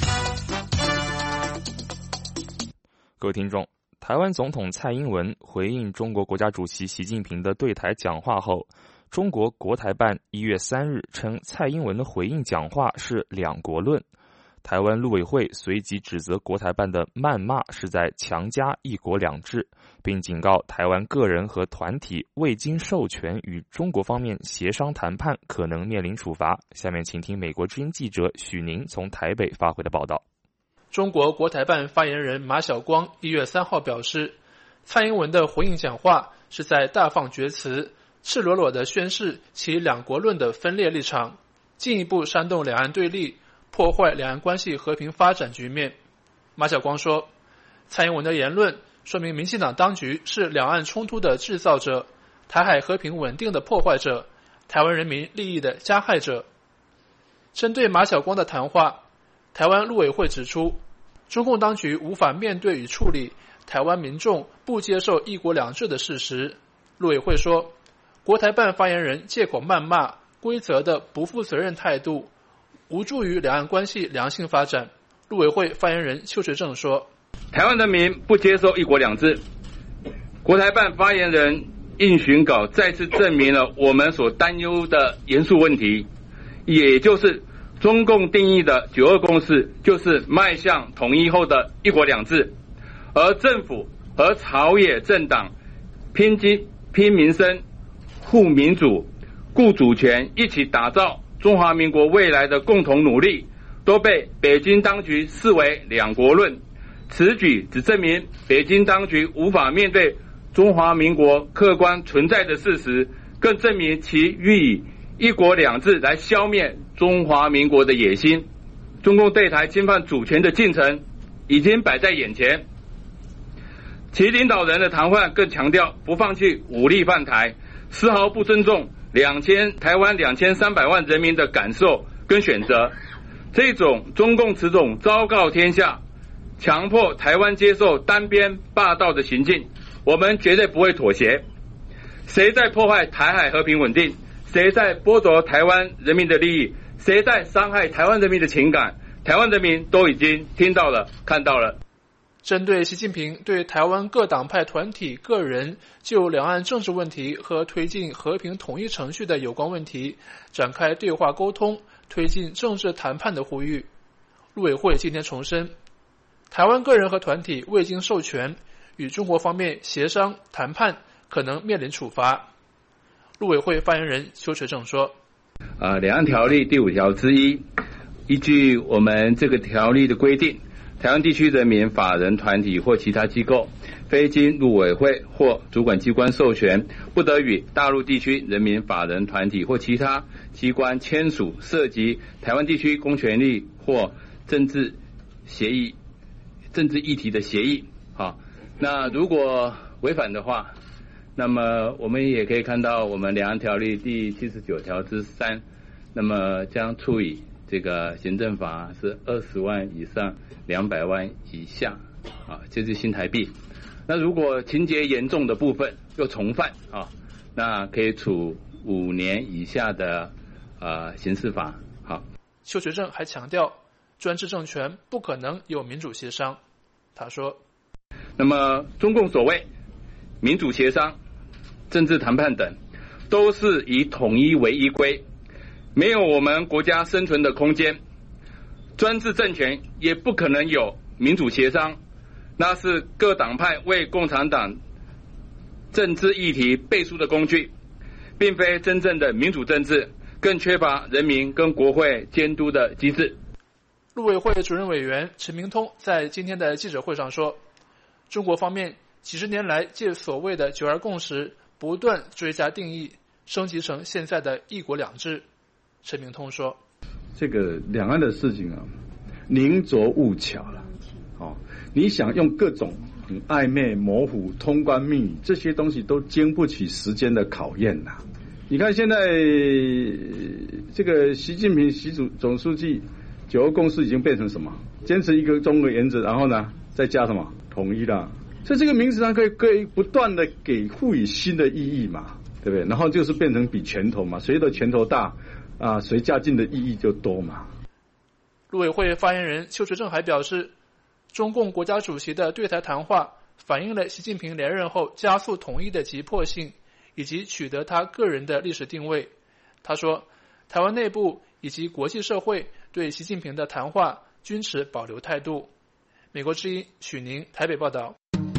各位听众，台湾总统蔡英文回应中国国家主席习近平的对台讲话后，中国国台办1月3日称蔡英文的回应讲话是两国论。台湾陆委会随即指责国台办的谩骂是在强加一国两制，并警告台湾个人和团体未经授权与中国方面协商谈判，可能面临处罚。下面请听美国之音记者许宁从台北发回的报道。 中国国台办发言人马晓光1月3号表示，蔡英文的回应讲话是在大放厥词，赤裸裸地宣示其两国论的分裂立场，进一步煽动两岸对立，破坏两岸关系和平发展局面。马晓光说，蔡英文的言论说明民进党当局是两岸冲突的制造者，台海和平稳定的破坏者，台湾人民利益的加害者。针对马晓光的谈话，台湾陆委会指出，中共当局无法面对与处理台湾民众不接受一国两制的事实。陆委会说，国台办发言人借口谩骂，规则的不负责任态度，无助于两岸关系良性发展。陆委会发言人邱垂正说， 台湾人民不接受一国两制，国台办发言人应询稿再次证明了我们所担忧的严肃问题，也就是中共定义的9·2共识就是迈向统一后的一国两制，而政府和朝野政党拼民生、护民主、顾主权，一起打造中华民国未来的共同努力，都被北京当局视为两国论。此举只证明北京当局无法面对中华民国客观存在的事实，更证明其欲以一国两制来消灭中华民国的野心。中共对台侵犯主权的进程已经摆在眼前，其领导人的谈话更强调不放弃武力犯台，丝毫不尊重台湾2300万人民的感受跟选择。这种中共此种昭告天下、强迫台湾接受单边霸道的行径，我们绝对不会妥协。谁在破坏台海和平稳定，谁在剥夺台湾人民的利益，谁在伤害台湾人民的情感，台湾人民都已经听到了、看到了。 针对习近平对台湾各党派团体个人就两岸政治问题和推进和平统一程序的有关问题展开对话沟通，推进政治谈判的呼吁，陆委会今天重申，台湾个人和团体未经授权与中国方面协商谈判，可能面临处罚。陆委会发言人邱垂正说， 两岸条例第5条之一，依据我们这个条例的规定，台湾地区人民法人团体或其他机构，非经陆委会或主管机关授权，不得与大陆地区人民法人团体或其他机关签署涉及台湾地区公权力或政治议题的协议。好，那如果违反的话，那么我们也可以看到我们两岸条例第79条之3，那么将处以这个行政罚是20万以上200万以下，这是新台币。那如果情节严重的部分又重犯那可以处5年以下的刑事罚。好， 邱垂正还强调，专制政权不可能有民主协商。他说， 那么中共所谓民主协商、政治谈判等，都是以统一为依归，没有我们国家生存的空间。专制政权也不可能有民主协商，那是各党派为共产党政治议题背书的工具，并非真正的民主政治，更缺乏人民跟国会监督的机制。 陆委会主任委员陈明通在今天的记者会上说，中国方面几十年来借所谓的九二共识不断追加定义，升级成现在的一国两制。陈明通说， 这个两岸的事情宁拙勿巧了。你想用各种很暧昧、模糊、通关密语，这些东西都经不起时间的考验呐。你看现在这个习近平习总书记九二共识已经变成什么？坚持一个中国原则，然后呢再加什么统一啦。所以这个名词上可以不断的给赋予新的意义嘛，对不对？然后就是变成比拳头嘛，谁的拳头大谁加进的意义就多嘛。 陆委会发言人邱垂正还表示，中共国家主席的对台谈话反映了习近平连任后加速统一的急迫性，以及取得他个人的历史定位。他说，台湾内部以及国际社会对习近平的谈话均持保留态度。美国之音许宁台北报道。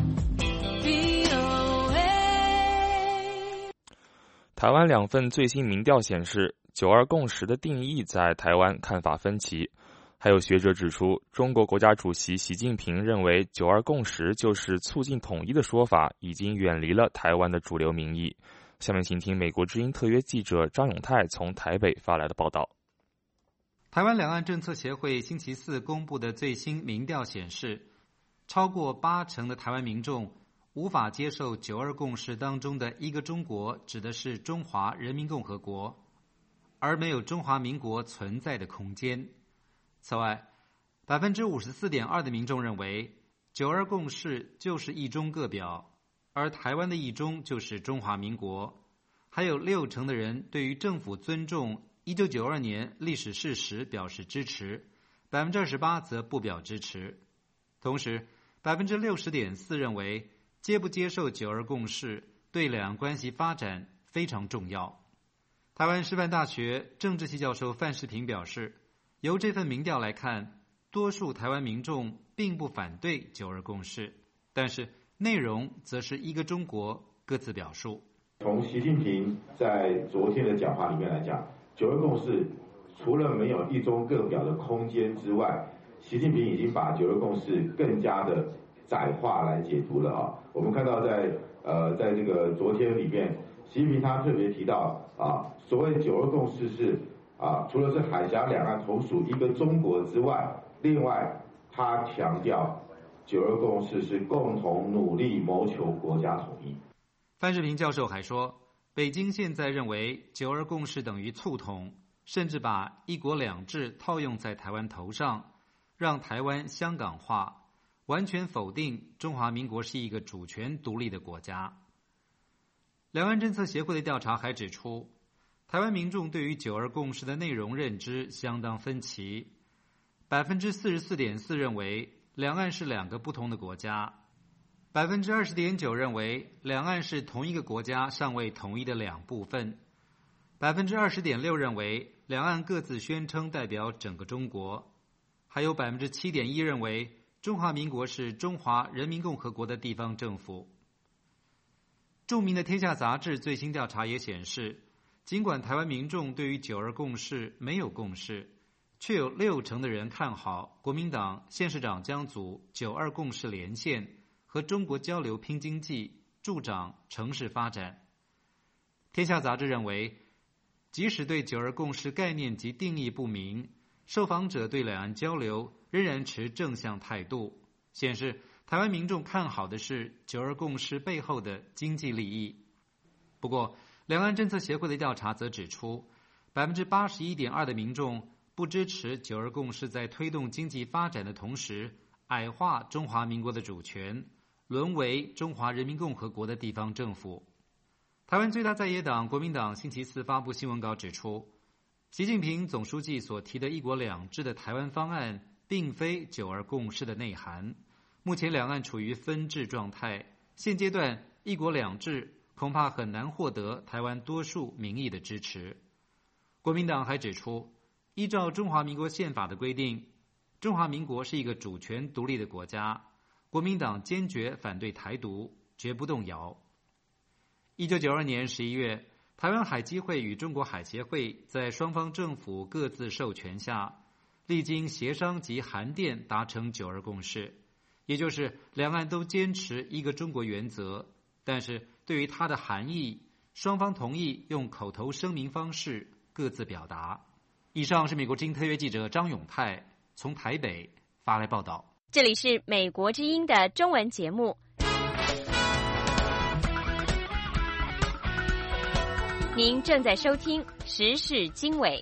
台湾2份最新民调显示，九二共识的定义在台湾看法分歧。还有学者指出，中国国家主席习近平认为九二共识就是促进统一的说法已经远离了台湾的主流民意。下面请听美国之音特约记者张永泰从台北发来的报道。 台湾两岸政策协会星期四公布的最新民调显示，超过80%的台湾民众无法接受九二共识当中的一个中国指的是中华人民共和国，而没有中华民国存在的空间。此外 54.2% 的民众认为九二共识就是一中各表，而台湾的一中就是中华民国。还有60%的人对于政府尊重1992年历史事实表示支持， 28% 则不表支持。同时 60.4% 认为接不接受九二共识对两岸关系发展非常重要。台湾师范大学政治系教授范世平表示，由这份民调来看，多数台湾民众并不反对九二共识，但是内容则是一个中国各自表述。 从习近平在昨天的讲话里面来讲，九二共识除了没有一中各表的空间之外，习近平已经把九二共识更加的窄化来解读了我们看到在这个昨天里面，习近平他特别提到所谓九二共识是除了是海峡两岸同属一个中国之外，另外他强调九二共识是共同努力谋求国家统一。 范世平教授还说，北京现在认为九二共识等于促统， 甚至把一国两制套用在台湾头上，让台湾香港化，完全否定中华民国是一个主权独立的国家。两岸政策协会的调查还指出，台湾民众对于九二共识的内容认知相当分歧， 44.4% 认为两岸是两个不同的国家， 20.9% 认为两岸是同一个国家尚未统一的两部分， 20.6% 认为两岸各自宣称代表整个中国，还有 7.1% 认为中华民国是中华人民共和国的地方政府。著名的《天下》杂志最新调查也显示，尽管台湾民众对于九二共识没有共识，却有60%的人看好国民党县市长将组九二共识连线，和中国交流拼经济，助长城市发展。《天下》杂志认为，即使对九二共识概念及定义不明，受访者对两岸交流仍然持正向态度，显示台湾民众看好的是九二共识背后的经济利益。不过，两岸政策协会的调查则指出， 81.2% 的民众不支持九二共识在推动经济发展的同时矮化中华民国的主权，沦为中华人民共和国的地方政府。台湾最大在野党国民党星期四发布新闻稿指出，习近平总书记所提的一国两制的台湾方案并非九二共识的内涵，目前两岸处于分治状态，现阶段一国两制恐怕很难获得台湾多数民意的支持。国民党还指出，依照中华民国宪法的规定，中华民国是一个主权独立的国家，国民党坚决反对台独，绝不动摇。1992年11月，台湾海基会与中国海协会在双方政府各自授权下，历经协商及函电达成九二共识，也就是两岸都坚持一个中国原则，但是对于它的含义，双方同意用口头声明方式各自表达。以上是美国之音特约记者张永泰从台北发来报道。 这里是美国之音的中文节目。您正在收听时事经纬。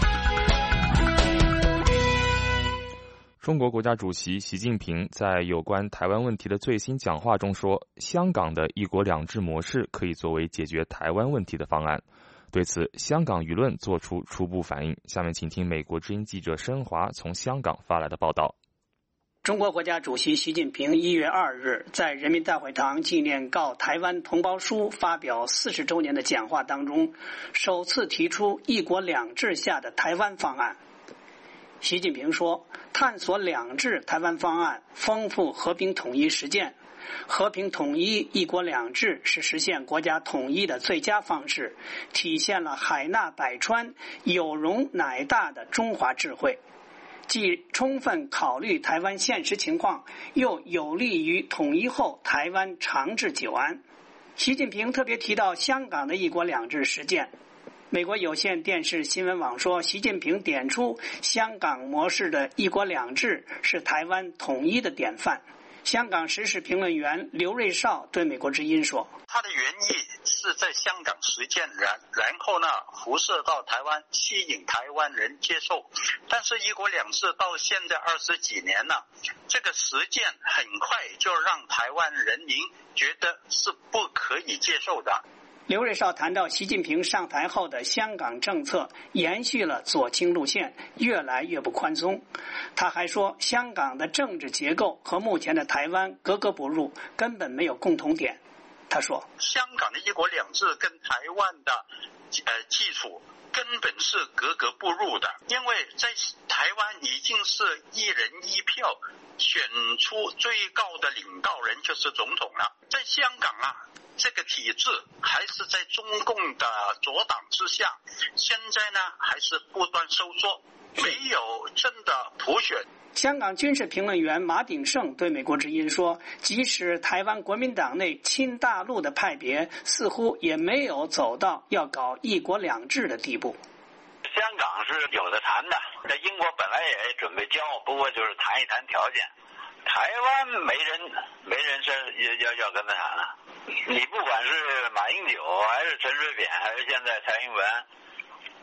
中国国家主席习近平在有关台湾问题的最新讲话中说，香港的一国两制模式可以作为解决台湾问题的方案。对此，香港舆论做出初步反应。下面请听美国之音记者申华从香港发来的报道。 中国国家主席习近平1月2日在人民大会堂纪念告台湾同胞书发表40周年的讲话当中，首次提出一国两制下的台湾方案。习近平说，探索两制台湾方案，丰富和平统一实践。和平统一一国两制是实现国家统一的最佳方式，体现了海纳百川、有容乃大的中华智慧，既充分考虑台湾现实情况，又有利于统一后台湾长治久安。习近平特别提到香港的一国两制实践。美国有线电视新闻网说，习近平点出香港模式的一国两制是台湾统一的典范。香港时事评论员刘瑞绍对美国之音说， 他的原意是在香港实践，然后呢辐射到台湾，吸引台湾人接受。但是一国两制到现在20几年了，这个实践很快就让台湾人民觉得是不可以接受的。 刘瑞绍谈到习近平上台后的香港政策延续了左倾路线，越来越不宽松。他还说，香港的政治结构和目前的台湾格格不入，根本没有共同点。他说， 香港的一国两制跟台湾的基础根本是格格不入的，因为在台湾已经是一人一票选出最高的领导人，就是总统了。在香港这个体制还是在中共的左党之下，现在呢还是不断收缩，没有真的普选。 香港军事评论员马鼎盛对美国之音说，即使台湾国民党内亲大陆的派别似乎也没有走到要搞一国两制的地步。 香港是有的谈的，那英国本来也准备交，不过就是谈一谈条件。台湾没人是要跟他谈了。你不管是马英九还是陈水扁还是现在蔡英文，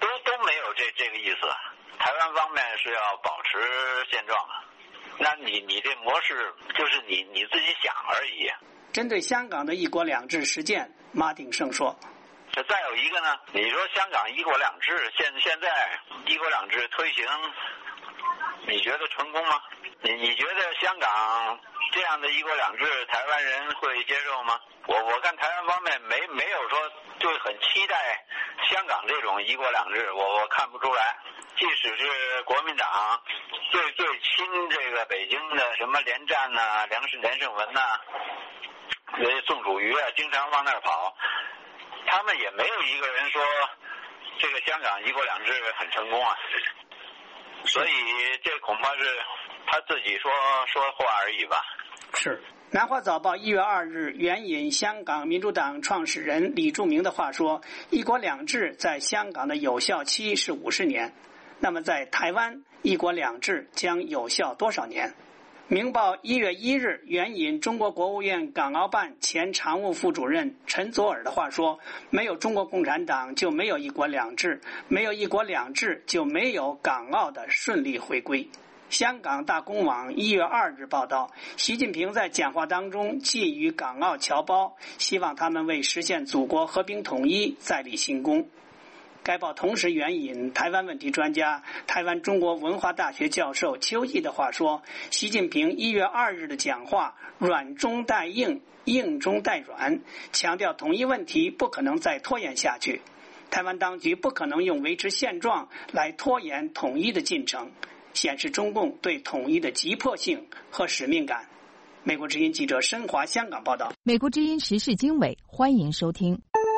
都没有这个意思。台湾方面是要保持现状，那你这模式就是你自己想而已。 针对香港的一国两制实践，马鼎盛说。 再有一个呢，你说香港一国两制，现在一国两制推行，你觉得成功吗？你觉得香港这样的一国两制，台湾人会接受吗？我看台湾方面没有说就很期待香港这种一国两制，我看不出来。即使是国民党最亲这个北京的什么连战呐、连胜文呐、宋楚瑜啊，经常往那儿跑。他们也没有一个人说这个香港一国两制很成功啊，所以这恐怕是他自己说话而已吧。 是。南华早报1月2日援引香港民主党创始人李柱铭的话说，一国两制在香港的有效期是50年，那么在台湾一国两制将有效多少年？明报1月1日援引中国国务院港澳办前常务副主任陈佐洱的话说，没有中国共产党就没有一国两制，没有一国两制就没有港澳的顺利回归。香港大公网1月2日报道，习近平在讲话当中寄予港澳侨胞，希望他们为实现祖国和平统一再立新功。该报同时援引台湾问题专家、台湾中国文化大学教授邱毅的话说，习近平1月2日的讲话软中带硬，硬中带软，强调统一问题不可能再拖延下去，台湾当局不可能用维持现状来拖延统一的进程，显示中共对统一的急迫性和使命感。美国之音记者申华香港报道。 美国之音时事经纬，欢迎收听。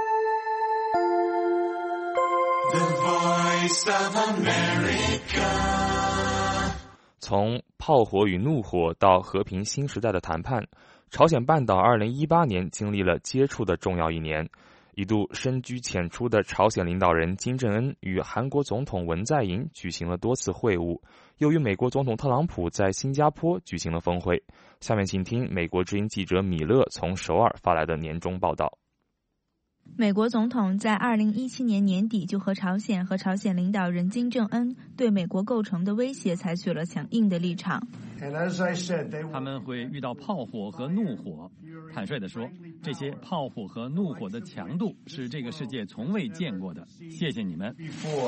从炮火与怒火到和平新时代的谈判，朝鲜半岛2018年经历了接触的重要一年。一度深居浅出的朝鲜领导人金正恩与韩国总统文在寅举行了多次会晤，又与美国总统特朗普在新加坡举行了峰会。下面请听美国之音记者米勒从首尔发来的年终报道。 美国总统在2017年年底就和朝鲜领导人金正恩对美国构成的威胁采取了强硬的立场。 他们会遇到炮火和怒火。坦率地说，这些炮火和怒火的强度是这个世界从未见过的。谢谢你们。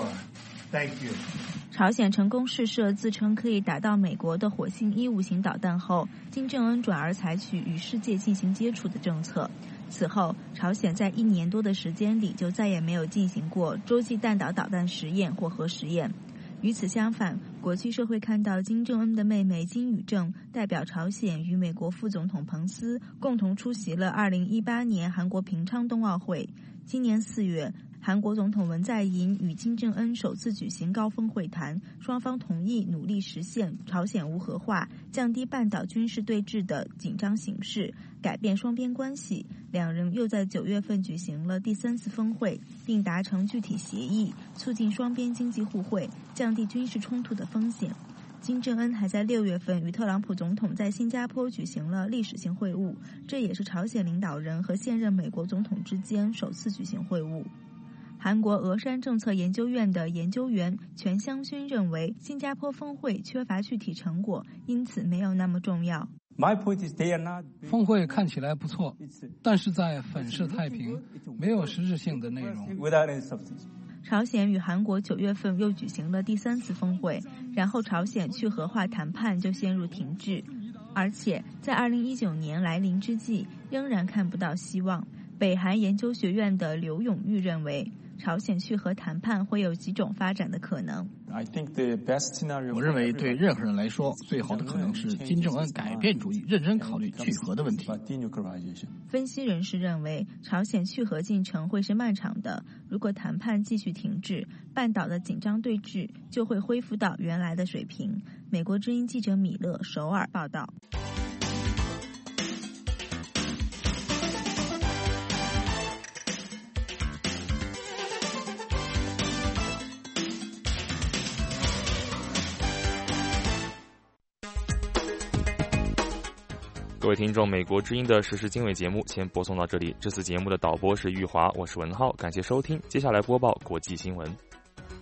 朝鲜成功试射自称可以打到美国的火星15型导弹后，金正恩转而采取与世界进行接触的政策。此后，朝鲜在1年多的时间里就再也没有进行过洲际弹道导弹实验或核实验。与此相反，国际社会看到金正恩的妹妹金宇正代表朝鲜与美国副总统彭斯共同出席了2018年韩国平昌冬奥会。今年4月，韩国总统文在寅与金正恩首次举行高峰会谈，双方同意努力实现朝鲜无核化，降低半岛军事对峙的紧张形势，改变双边关系。两人又在9月份举行了第3次峰会，并达成具体协议，促进双边经济互惠，降低军事冲突的风险。金正恩还在6月份与特朗普总统在新加坡举行了历史性会晤，这也是朝鲜领导人和现任美国总统之间首次举行会晤。韩国峨山政策研究院的研究员全香薰认为，新加坡峰会缺乏具体成果，因此没有那么重要。 峰会看起来不错，但是在粉饰太平，没有实质性的内容。 朝鲜与韩国9月份又举行了第3次峰会，然后朝鲜去核化谈判就陷入停滞，而且在2019年来临之际，仍然看不到希望。北韩研究学院的刘永玉认为，朝鲜去核谈判会有几种发展的可能。 我认为对任何人来说，最好的可能是金正恩改变主意，认真考虑去核的问题。 分析人士认为，朝鲜去核进程会是漫长的，如果谈判继续停滞，半岛的紧张对峙就会恢复到原来的水平。美国之音记者米勒首尔报道。 各位听众，美国之音的时事经纬节目先播送到这里。这次节目的导播是玉华，我是文浩，感谢收听。接下来播报国际新闻。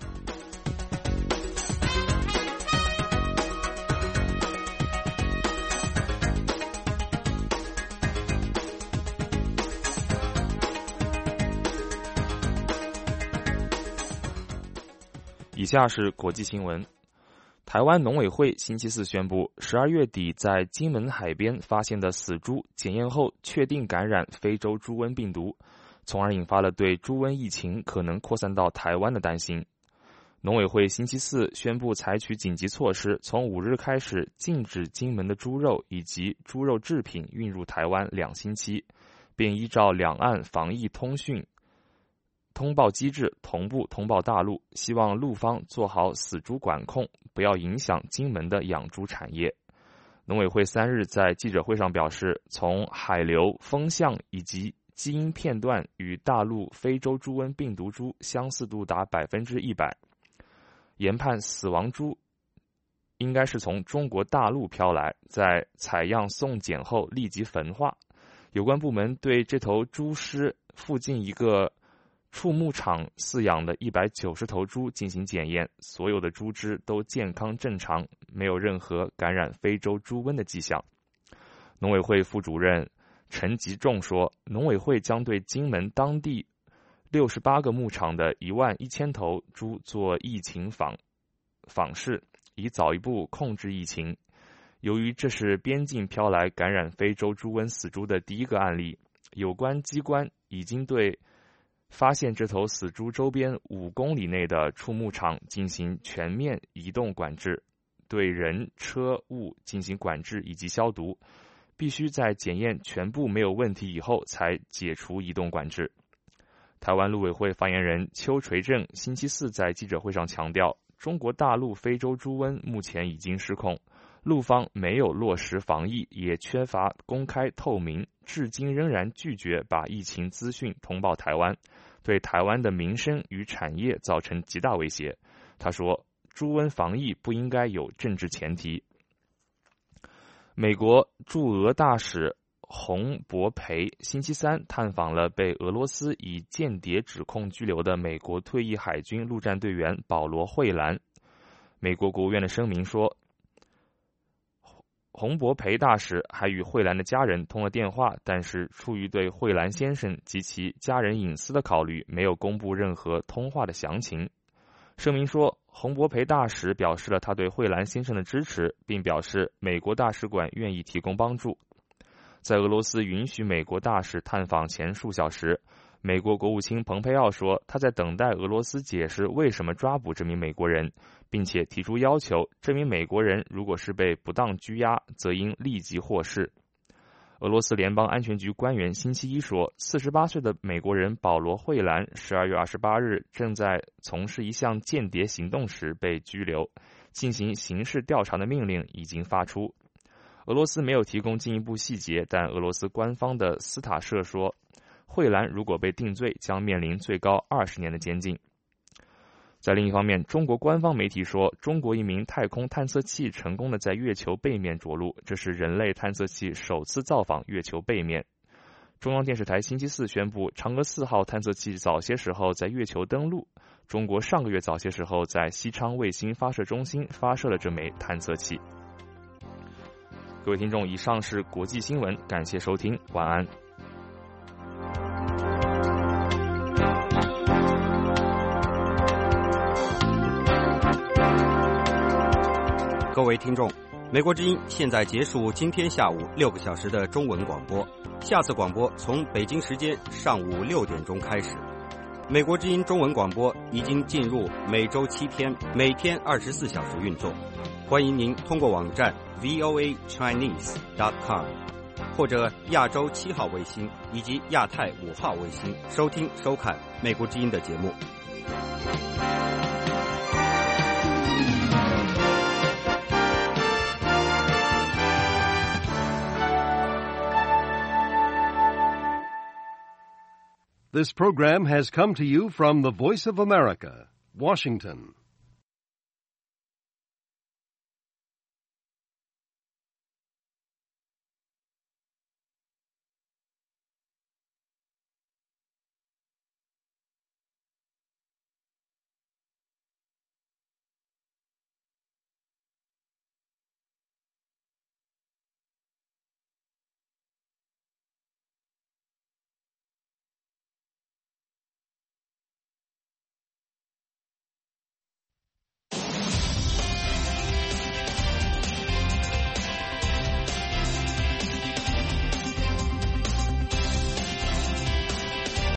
以下是国际新闻。台湾农委会星期四宣布，12月底在金门海边发现的死猪检验后确定感染非洲猪瘟病毒，从而引发了对猪瘟疫情可能扩散到台湾的担心。农委会星期四宣布采取紧急措施，从5日开始禁止金门的猪肉以及猪肉制品运入台湾2星期，并依照两岸防疫通报机制同步通报大陆，希望陆方做好死猪管控，不要影响金门的养猪产业。农委会3日在记者会上表示，从海流、风向以及基因片段与大陆非洲猪瘟病毒株相似度达100%，研判死亡猪应该是从中国大陆飘来，在采样送检后立即焚化。有关部门对这头猪尸附近一个畜牧场饲养的190头猪进行检验，所有的猪只都健康正常，没有任何感染非洲猪瘟的迹象。农委会副主任陈吉仲说，农委会将对金门当地68个牧场的11000头猪做疫情访视，以早一步控制疫情。由于这是边境飘来感染非洲猪瘟死猪的第一个案例，有关机关已经对发现这头死猪周边5公里内的畜牧场进行全面移动管制，对人、车、物进行管制以及消毒，必须在检验全部没有问题以后才解除移动管制。台湾陆委会发言人邱垂正星期四在记者会上强调，中国大陆非洲猪瘟目前已经失控，陆方没有落实防疫，也缺乏公开透明，至今仍然拒绝把疫情资讯通报台湾，对台湾的民生与产业造成极大威胁。他说，猪瘟防疫不应该有政治前提。美国驻俄大使洪博培星期三探访了被俄罗斯以间谍指控拘留的美国退役海军陆战队员保罗·惠兰。美国国务院的声明说，洪博培大使还与惠兰的家人通了电话，但是出于对惠兰先生及其家人隐私的考虑，没有公布任何通话的详情。声明说，洪博培大使表示了他对惠兰先生的支持，并表示美国大使馆愿意提供帮助。在俄罗斯允许美国大使探访前数小时，美国国务卿蓬佩奥说，他在等待俄罗斯解释为什么抓捕这名美国人，并且提出要求，这名美国人如果是被不当拘押，则应立即获释。俄罗斯联邦安全局官员星期一说，48岁的美国人保罗·惠兰12月28日正在从事一项间谍行动时被拘留，进行刑事调查的命令已经发出。俄罗斯没有提供进一步细节，但俄罗斯官方的斯塔社说，惠兰如果被定罪，将面临最高20年的监禁。在另一方面，中国官方媒体说，中国一名太空探测器成功的在月球背面着陆，这是人类探测器首次造访月球背面。中央电视台星期四宣布，嫦娥4号探测器早些时候在月球登陆，中国上个月早些时候在西昌卫星发射中心发射了这枚探测器。各位听众，以上是国际新闻，感谢收听，晚安。 各位听众，美国之音现在结束今天下午6个小时的中文广播，下次广播从北京时间上午6点钟开始。美国之音中文广播已经进入每周7天，每天24小时运作。欢迎您通过网站 voachinese.com 或者亚洲7号卫星以及亚太5号卫星收听收看美国之音的节目。 This program has come to you from the Voice of America, Washington.